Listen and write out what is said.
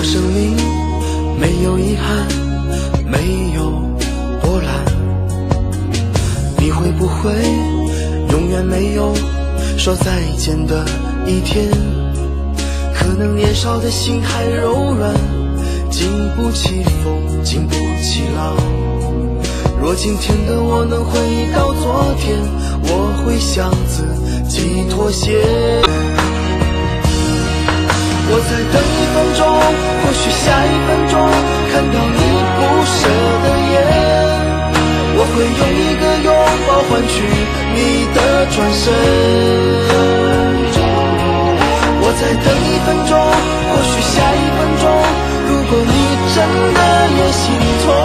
生命没有遗憾，没有波澜。你会不会永远没有说再见的一天？可能年少的心还柔软，经不起风，经不起浪。若今天的我能回到昨天，我会向自己妥协。我再等1分钟，或许下1分钟看到你不舍的眼，我会用1个拥抱换取你的转身。我再等1分钟，或许下1分钟，如果你真的也心痛，